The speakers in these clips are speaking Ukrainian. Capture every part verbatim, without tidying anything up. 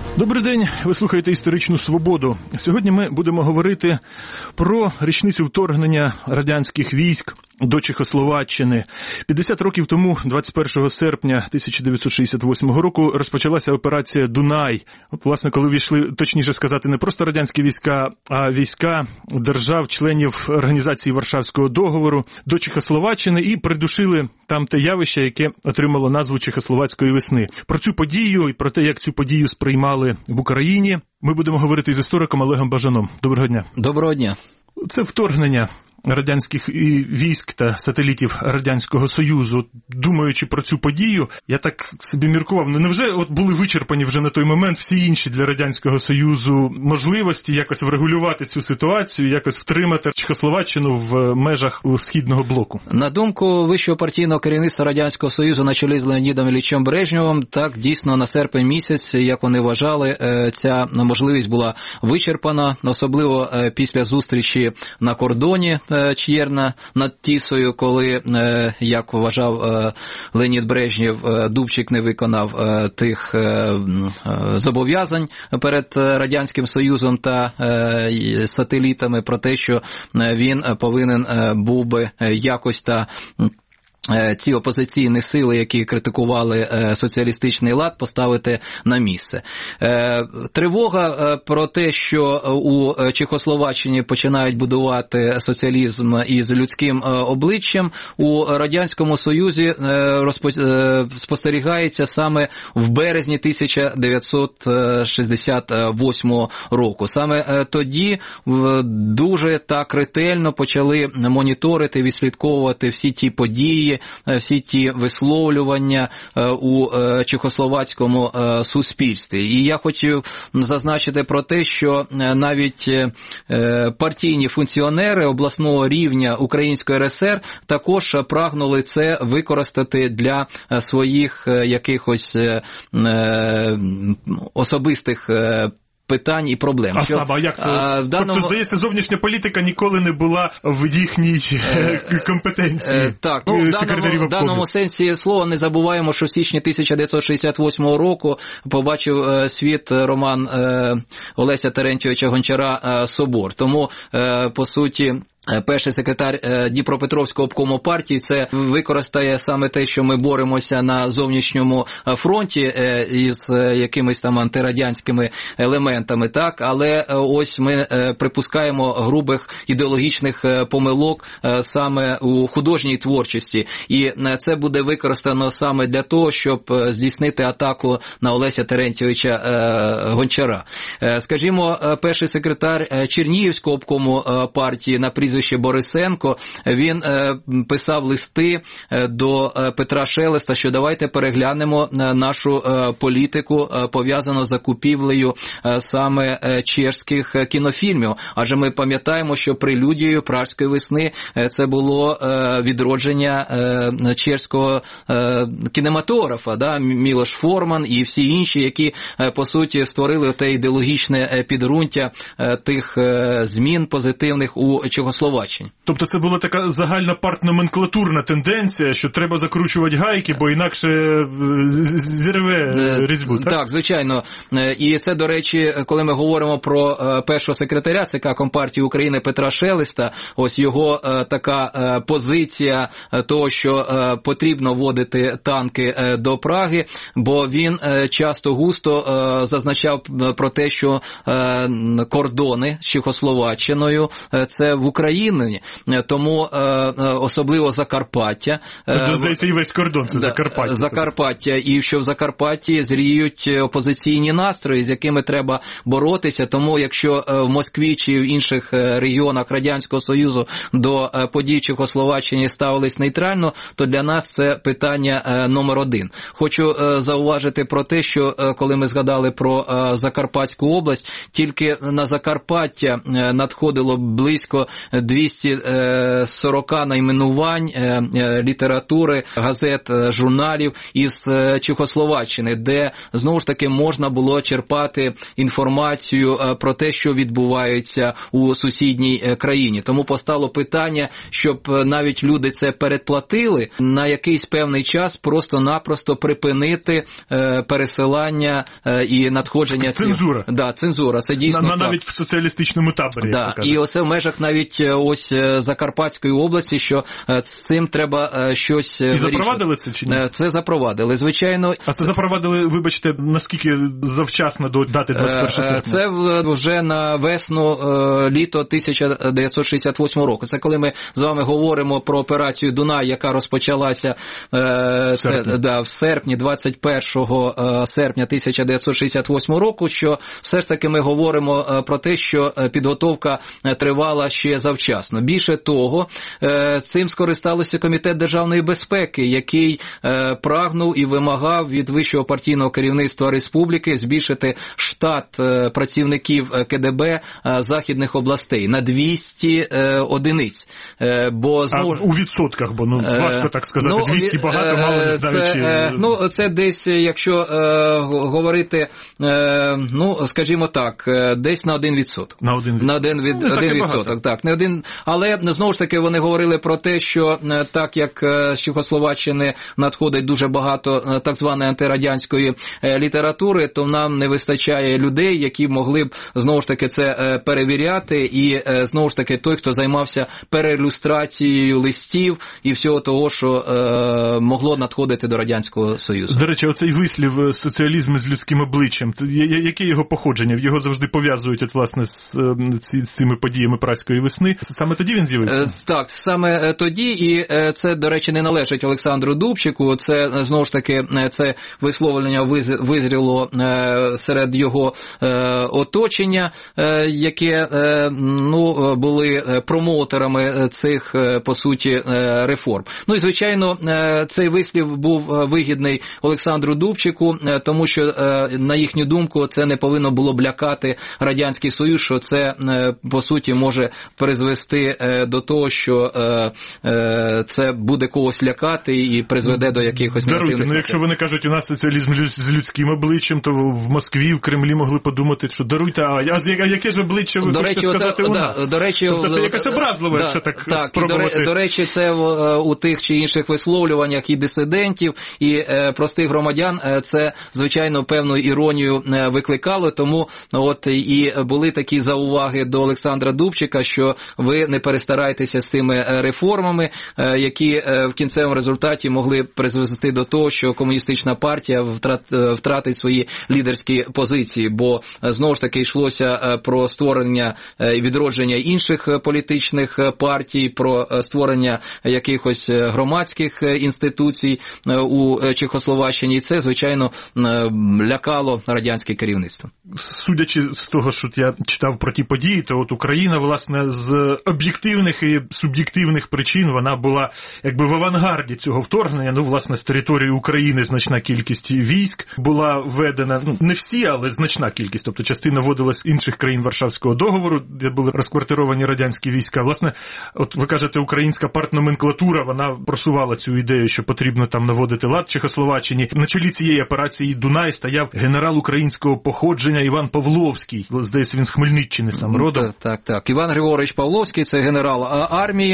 Добрий день, ви слухаєте «Історичну свободу». Сьогодні ми будемо говорити про річницю вторгнення радянських військ до Чехословаччини. п'ятдесят років тому, двадцять першого серпня тисяча дев'ятсот шістдесят восьмого року, розпочалася операція «Дунай». От, власне, коли війшли, точніше сказати, не просто радянські війська, а війська держав-членів Організації Варшавського договору до Чехословаччини і придушили там те явище, яке отримало назву Чехословацької весни. Про цю подію і про те, як цю подію сприймали в Україні, ми будемо говорити з істориком Олегом Бажаном. Доброго дня. Доброго дня. Це вторгнення радянських військ та сателітів Радянського Союзу. Думаючи про цю подію, я так собі міркував, невже от були вичерпані вже на той момент всі інші для Радянського Союзу можливості якось врегулювати цю ситуацію, якось втримати Чехословаччину в межах Східного блоку? На думку вищого партійного керівництва Радянського Союзу на чолі з Леонідом Іллічем Брежнєвим, так, дійсно, на серпень місяць, як вони вважали, ця можливість була вичерпана, особливо після зустрічі на кордоні Ч'єрна над Тісою, коли, як вважав Леонід Брежнєв, Дубчик не виконав тих зобов'язань перед Радянським Союзом та сателітами про те, що він повинен був би якось та ці опозиційні сили, які критикували соціалістичний лад, поставити на місце. Тривога про те, що у Чехословаччині починають будувати соціалізм із людським обличчям, у Радянському Союзі спостерігається саме в березні тисяча дев'ятсот шістдесят восьмого року. Саме тоді дуже так ретельно почали моніторити, відслідковувати всі ті події, всі ті висловлювання у чехословацькому суспільстві. І я хотів зазначити про те, що навіть партійні функціонери обласного рівня Української ер ес ер також прагнули це використати для своїх якихось особистих питань і проблем. А саме, а як це? А, даному... Тобто, здається, зовнішня політика ніколи не була в їхній компетенції. Е, так, ну, в даному, даному сенсі слова не забуваємо, що в січні тисяча дев'ятсот шістдесят восьмого року побачив е, світ роман е, Олеся Терентьєвича Гончара е, «Собор». Тому, е, по суті, перший секретар Дніпропетровського обкому партії це використає саме те, що ми боремося на зовнішньому фронті із якимись там антирадянськими елементами, так, але ось ми припускаємо грубих ідеологічних помилок саме у художній творчості, і це буде використано саме для того, щоб здійснити атаку на Олеся Терентьєвича Гончара. Скажімо, перший секретар Чернігівського обкому партії на прізвище Борисенко, він е, писав листи до Петра Шелеста, що давайте переглянемо нашу е, політику, е, пов'язану з закупівлею е, саме е, чешських кінофільмів. Адже ми пам'ятаємо, що прелюдією Пражської весни е, це було е, відродження е, чешського е, кінематографа, да? Мілош Форман і всі інші, які, е, по суті, створили те ідеологічне підґрунтя е, тих е, змін позитивних у Чехословаччині. Тобто це була така загальна партноменклатурна тенденція, що треба закручувати гайки, бо інакше зірве різьбу, так? Так, звичайно. І це, до речі, коли ми говоримо про першого секретаря ЦК Компартії України Петра Шелеста, ось його така позиція того, що потрібно вводити танки до Праги, бо він часто густо зазначав про те, що кордони з Чехословаччиною – це в Україні, тому особливо Закарпаття. Тобто, здається, і весь кордон – це Закарпаття. Закарпаття, і що в Закарпатті зріють опозиційні настрої, з якими треба боротися, тому якщо в Москві чи в інших регіонах Радянського Союзу до подій в Чехословаччині ставились нейтрально, то для нас це питання номер один. Хочу зауважити про те, що коли ми згадали про Закарпатську область, тільки на Закарпаття надходило близько двісті сорок найменувань літератури, газет, журналів із Чехословаччини, де, знову ж таки, можна було черпати інформацію про те, що відбувається у сусідній країні. Тому постало питання, щоб навіть люди це передплатили, на якийсь певний час просто-напросто припинити пересилання і надходження... Цензура. Цих... Да, цензура. Це дійсно на, навіть в соціалістичному таборі. Да. І оце в межах навіть ось Закарпатської області, що з цим треба щось вирішувати. І запровадили це чи ні? Це запровадили, звичайно. А це запровадили, вибачте, наскільки завчасно до дати двадцять першого серпня? Це вже на весну, літо тисяча дев'ятсот шістдесят восьмого року. Це коли ми з вами говоримо про операцію Дунай, яка розпочалася в серпні, да, в серпні, двадцять першого серпня тисяча дев'ятсот шістдесят восьмого року, що все ж таки ми говоримо про те, що підготовка тривала ще завчасно. Більше того, цим скористалося Комітет державної безпеки, який прагнув і вимагав від вищого партійного керівництва республіки збільшити штат працівників КДБ західних областей на двісті одиниць. Бо, знову... А у відсотках, бо ну, важко так сказати, ну, двісті багато, мало не знаючи. Це, ну, це десь, якщо е, говорити, е, ну, скажімо так, десь на один відсоток. На один, на один, від, ну, один відсоток, так. Не один, але, знову ж таки, вони говорили про те, що так як з Чехословаччини надходить дуже багато так званої антирадянської літератури, то нам не вистачає людей, які могли б, знову ж таки, це перевіряти, і, знову ж таки, той, хто займався переілюстрацією листів і всього того, що е, могло надходити до Радянського Союзу. До речі, оцей вислів «соціалізм з людським обличчям», яке його походження? Його завжди пов'язують, от, власне, з, з цими подіями Празької весни. Саме тоді він з'явився? Е, так, саме тоді, і це, до речі, не належить Олександру Дубчику, це, знову ж таки, це висловлення визріло серед його оточення, яке, ну, були промоутерами цих, по суті, реформ. Ну і, звичайно, цей вислів був вигідний Олександру Дубчику, тому що, на їхню думку, це не повинно було б лякати Радянський Союз, що це, по суті, може призвести до того, що це буде когось лякати і призведе до якихось негативних... Даруйте, ну якщо вони кажуть, у нас соціалізм з людським обличчям, то в Москві, в Кремлі могли подумати, що даруйте, а яке ж обличчя ви до хочете речі, сказати оце, у нас? Да, до речі, тобто це якась образлива, да, якщо так, так спробувати. До, до речі, це у тих чи інших висловлюваннях і дисидентів, і е, простих громадян, е, це, звичайно, певну іронію е, викликало, тому от і були такі зауваги до Олександра Дубчика, що ви не перестарайтеся з цими реформами, е, які е, в кінцевому результаті могли призвести до того, що комуністична партія втрат, втратить свої лідерські позиції, бо знову ж таки йшлося про створення і відродження інших політичних партій, про створення якихось громадських інституцій у Чехословаччині, і це, звичайно, лякало радянське керівництво. Судячи з того, що я читав про ті події, то от Україна, власне, з об'єктивних і суб'єктивних причин, вона була якби в авангарді цього вторгнення. Ну, власне, з території України значна кількість військ була введена, ну, не всі, але значна кількість, тобто частина вводилась з інших країн Варшавського договору, де були розквартировані радянські війська. Власне, от ви кажете, українська партноменклатура, вона просувала цю ідею, що потрібно там наводити лад в Чехословаччині. На чолі цієї операції «Дунай» стояв генерал українського походження Іван Павловський. Здається, він з Хмельниччини сам родом. Так, так, так. Іван Григорович Павловський, це генерал армії,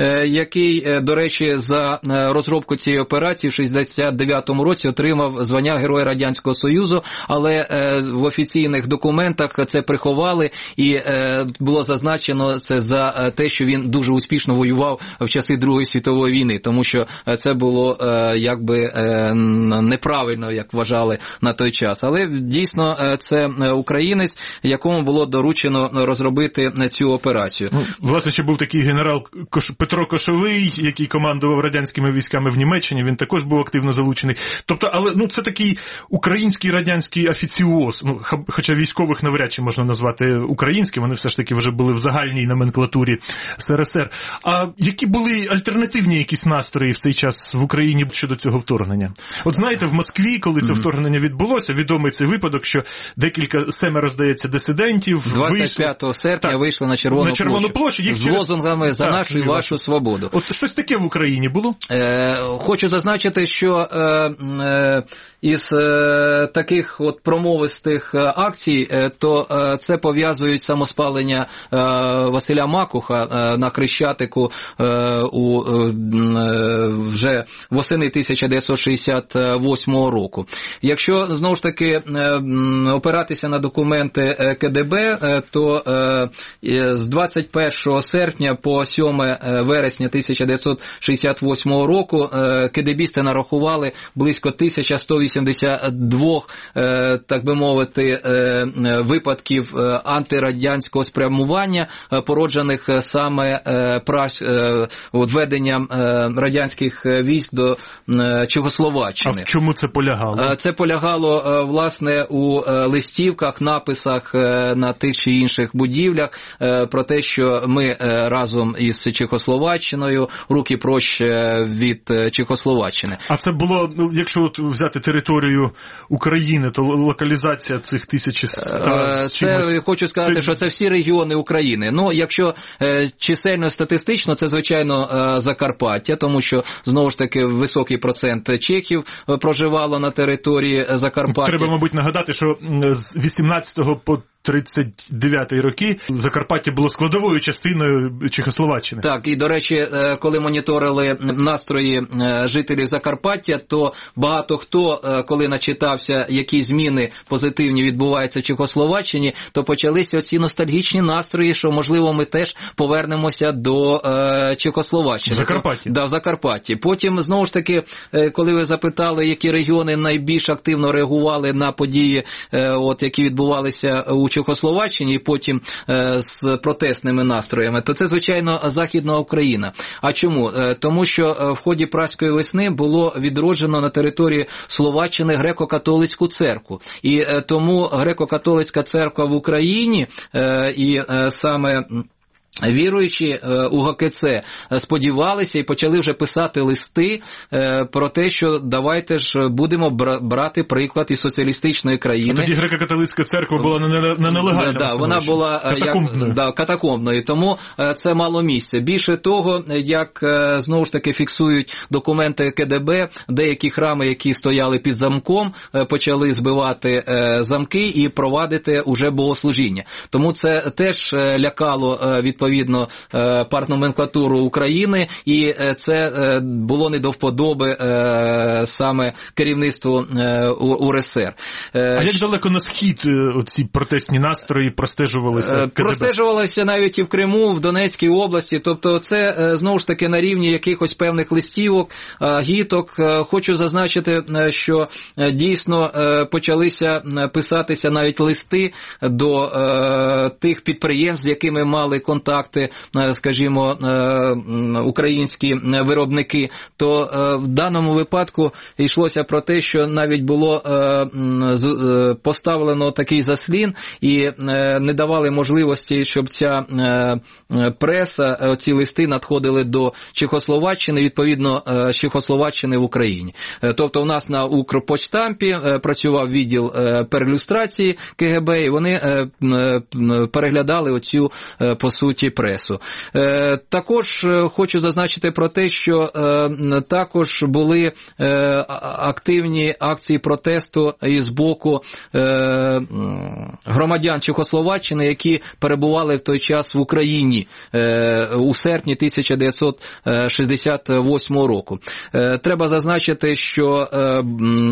який, до речі, за розробку цієї операції в шістдесят дев'ятому році отримав звання Героя Радянського Союзу, але в офіційних документах це приховали, і було зазначено це за те, що він дуже успішно воював в часи Другої світової війни, тому що це було якби неправильно, як вважали на той час. Але дійсно це українець, якому було доручено розробити цю операцію. Ну, власне, ще був такий генерал Кош... Петро Кошовий, який командував радянськими військами в Німеччині, він також був активно залучений. Тобто, але ну це такий український радянський офіціоз, ну, хоча військових навряд чи можна назвати українським, вони все ж таки вже були в загальній номенклатурі ес ер ес ер. СРСР. А які були альтернативні якісь настрої в цей час в Україні щодо цього вторгнення? От знаєте, в Москві, коли це вторгнення відбулося, відомий цей випадок, що декілька, семеро, здається, дисидентів двадцять п'ятого серпня так, вийшли на Червону, на Червону площу, площу їх з через... лозунгами «За так, нашу і вашу свободу». От щось таке в Україні було? Е, хочу зазначити, що е, е, із е, таких от промовистих акцій, е, то е, це пов'язують самоспалення е, Василя Макуха е, на Хрещатику е, у, е, вже восени тисяча дев'ятсот шістдесят восьмого року. Якщо, знову ж таки, е, опиратися на документи КДБ, е, то е, з двадцять першого серпня по сьоме вересня тисяча дев'ятсот шістдесят восьмого року КДБісти нарахували близько тисяча сто вісімдесят два, так би мовити, випадків антирадянського спрямування, породжених саме введенням радянських військ до Чехословаччини. А в чому це полягало? Це полягало, власне, у листівках, написах на тих чи інших будівлях про те, що ми разом із Чехословаччиною, руки прочь від Чехословаччини. А це було, якщо от взяти територію України, то локалізація цих тисячі... Це, чимось... хочу сказати, це... що це всі регіони України. Ну, якщо е, чисельно статистично, це, звичайно, е, Закарпаття, тому що, знову ж таки, високий процент чехів проживало на території Закарпаття. Треба, мабуть, нагадати, що з вісімнадцятого по тридцять дев'ятий роки Закарпаття було складовою частиною Чехословаччини. Так, і, до речі, коли моніторили настрої жителів Закарпаття, то багато хто, коли начитався, які зміни позитивні відбуваються в Чехословаччині, то почалися оці ностальгічні настрої, що, можливо, ми теж повернемося до е, Чехословаччини. В Закарпатті. Да, в Закарпатті. Потім, знову ж таки, коли ви запитали, які регіони найбільш активно реагували на події, е, от, які відбувалися у Чехословаччині, і потім е, з протестними настроями, то це, звичайно, Західна Україна. А чому? Е, тому що в ході Празької весни було відроджено на території Словаччини греко-католицьку церкву. І е, тому греко-католицька церква в Україні е, і е, саме... віруючі у ГКЦ сподівалися і почали вже писати листи про те, що давайте ж будемо брати приклад із соціалістичної країни. А тоді греко-католицька церква була на нелегальному да, вона була катакомбною. Як, да, катакомбною, тому це мало місця. Більше того, як знову ж таки фіксують документи КДБ, деякі храми, які стояли під замком, почали збивати замки і провадити уже богослужіння. Тому це теж лякало від відповідно партноменклатуру України, і це було не до вподоби саме керівництву УРСР. А як далеко на схід оці протестні настрої простежувалися? КДБ? Простежувалися навіть і в Криму, в Донецькій області, тобто це знову ж таки на рівні якихось певних листівок, гіток. Хочу зазначити, що дійсно почалися писатися навіть листи до тих підприємств, з якими мали контакт, скажімо, українські виробники, то в даному випадку йшлося про те, що навіть було поставлено такий заслін і не давали можливості, щоб ця преса, ці листи надходили до Чехословаччини, відповідно, з Чехословаччини в Україні. Тобто у нас на Укрпочтампі працював відділ перелюстрації КГБ, і вони переглядали оцю, по суті, пресу. Е, також хочу зазначити про те, що е, також були е, активні акції протесту із боку е, громадян Чехословаччини, які перебували в той час в Україні е, у серпні тисяча дев'ятсот шістдесят восьмого року. Е, треба зазначити, що е,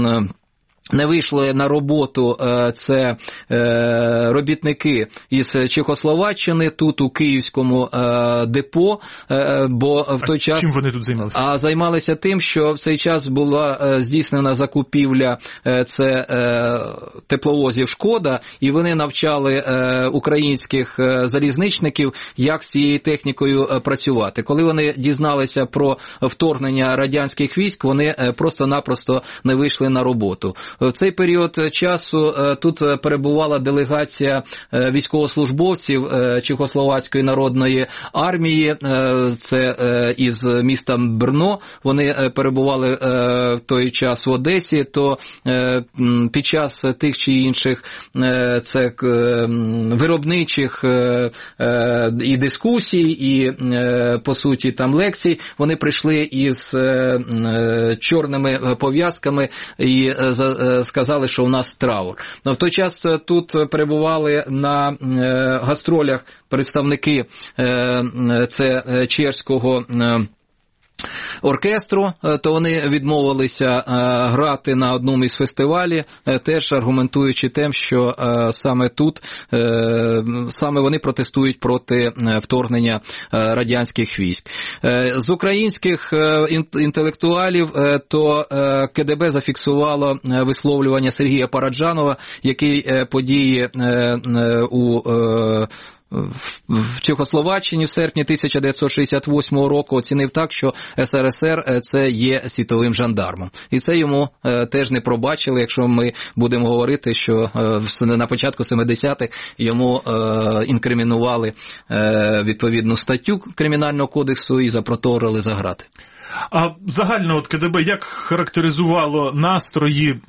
не вийшли на роботу це робітники із Чехословаччини тут у Київському депо, бо в той а час... чим вони тут займалися? А займалися тим, що в цей час була здійснена закупівля це тепловозів «Шкода», і вони навчали українських залізничників, як з цією технікою працювати. Коли вони дізналися про вторгнення радянських військ, вони просто-напросто не вийшли на роботу. В цей період часу тут перебувала делегація військовослужбовців Чехословацької народної армії, це із міста Брно, вони перебували в той час в Одесі, то під час тих чи інших це виробничих і дискусій, і по суті там лекцій, вони прийшли із чорними пов'язками і сказали, що у нас траур. В той час тут перебували на гастролях представники це чеського оркестру, то вони відмовилися грати на одному із фестивалів, теж аргументуючи тим, що саме тут, саме вони протестують проти вторгнення радянських військ. З українських інтелектуалів, то КДБ зафіксувало висловлювання Сергія Параджанова, який події у в Чехословаччині в серпні тисяча дев'ятсот шістдесят восьмого року оцінив так, що СРСР це є світовим жандармом. І це йому теж не пробачили, якщо ми будемо говорити, що на початку семидесятих йому інкримінували відповідну статтю Кримінального кодексу і запроторили за грати. А загально от КДБ як характеризувало настрої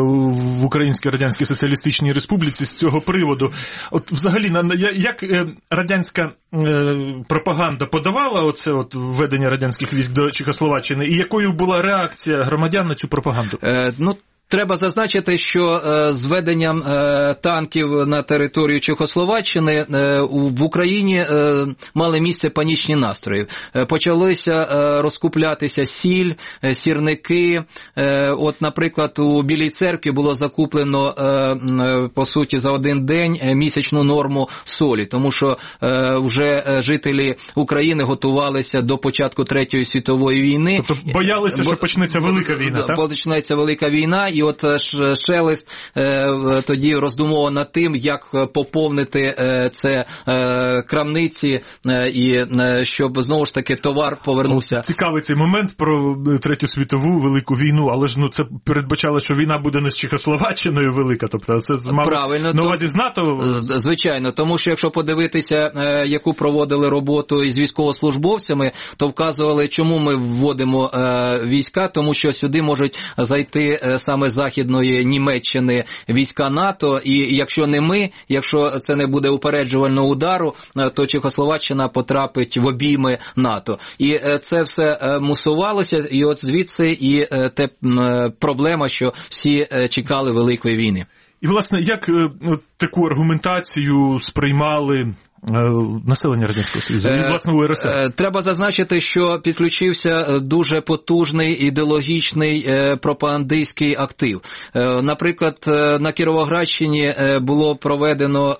в Українській Радянській Соціалістичній Республіці з цього приводу? От взагалі, як радянська пропаганда подавала оце от введення радянських військ до Чехословаччини, і якою була реакція громадян на цю пропаганду? Е, ну, Треба зазначити, що з введенням танків на територію Чехословаччини в Україні мали місце панічні настрої. Почалися розкуплятися сіль, сірники. От, наприклад, у Білій Церкві було закуплено, по суті, за один день місячну норму солі, тому що вже жителі України готувалися до початку Третьої світової війни. Тобто боялися, що почнеться велика війна, так? Почнеться велика війна, і от Шелест тоді роздумував над тим, як поповнити це крамниці, і щоб знову ж таки товар повернувся. Цікавий цей момент про Третю світову велику війну, але ж ну це передбачало, що війна буде не з Чехословаччиною велика, тобто це мало на увазі з НАТО? Звичайно, тому що якщо подивитися, яку проводили роботу із військовослужбовцями, то вказували, чому ми вводимо війська, тому що сюди можуть зайти саме Західної Німеччини війська НАТО, і якщо не ми, якщо це не буде упереджувального удару, то Чехословаччина потрапить в обійми НАТО. І це все мусувалося, і от звідси і те проблема, що всі чекали великої війни. І, власне, як таку аргументацію сприймали населення Радянського Союзу і, власне, у РСР? Треба зазначити, що підключився дуже потужний ідеологічний пропагандистський актив. Наприклад, на Кіровоградщині було проведено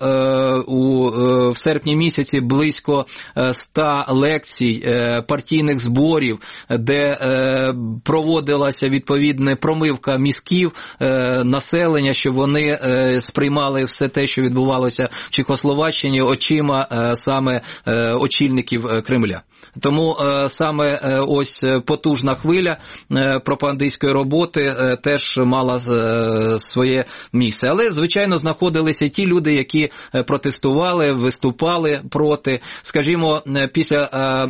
у в серпні місяці близько ста лекцій, партійних зборів, де проводилася відповідна промивка мізків населення, щоб вони сприймали все те, що відбувалося в Чехословаччині, очима саме очільників Кремля. Тому саме ось потужна хвиля пропагандистської роботи теж мала своє місце. Але, звичайно, знаходилися ті люди, які протестували, виступали проти. Скажімо, після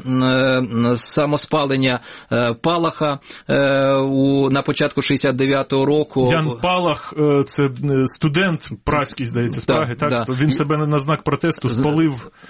самоспалення Палаха на початку шістдесят дев'ятого року... Ян Палах – це студент праський, здається, з Праги, так? так? Він себе на знак протесту спалив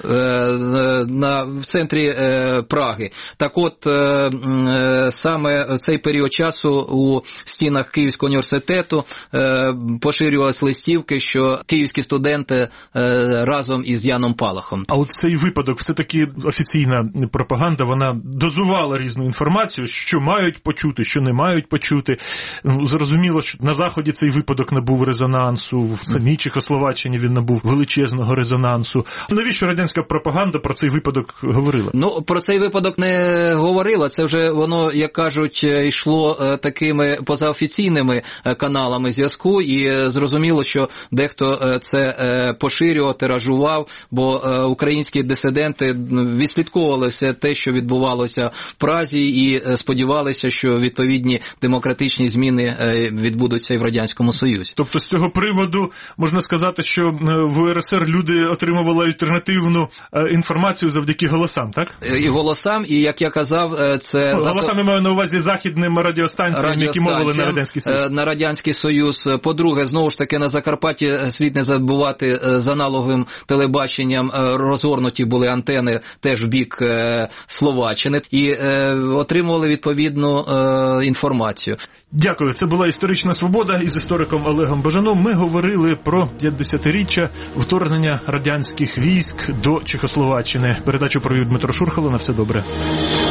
на, в центрі е, Праги. Так от, е, саме в цей період часу у стінах Київського університету е, поширювалися листівки, що київські студенти е, разом із Яном Палахом. А от цей випадок, все-таки офіційна пропаганда, вона дозувала різну інформацію, що мають почути, що не мають почути. Зрозуміло, що на Заході цей випадок набув резонансу, в самій Чехословаччині він набув величезного резонансу. Навіщо що радянська пропаганда про цей випадок говорила? Ну, про цей випадок не говорила, це вже воно, як кажуть, йшло такими позаофіційними каналами зв'язку, і зрозуміло, що дехто це поширював, тиражував, бо українські дисиденти відслідковували все те, що відбувалося в Празі, і сподівалися, що відповідні демократичні зміни відбудуться і в Радянському Союзі. Тобто з цього приводу можна сказати, що в У Ер Ес Ер люди отримували альтернативну інформацію завдяки голосам, так? І голосам, і, як я казав, це... Ну, голосам я маю на увазі західним радіостанціям, які мовили на Радянський Союз. На Радянський Союз. По-друге, знову ж таки, на Закарпатті слід не забувати, з аналоговим телебаченням розгорнуті були антени теж в бік Словаччини, і отримували відповідну інформацію. Дякую. Це була «Історична свобода» із істориком Олегом Бажаном. Ми говорили про п'ятдесятиріччя вторгнення радянських військ до Чехословаччини. Передачу провів Дмитро Шурхало. На все добре.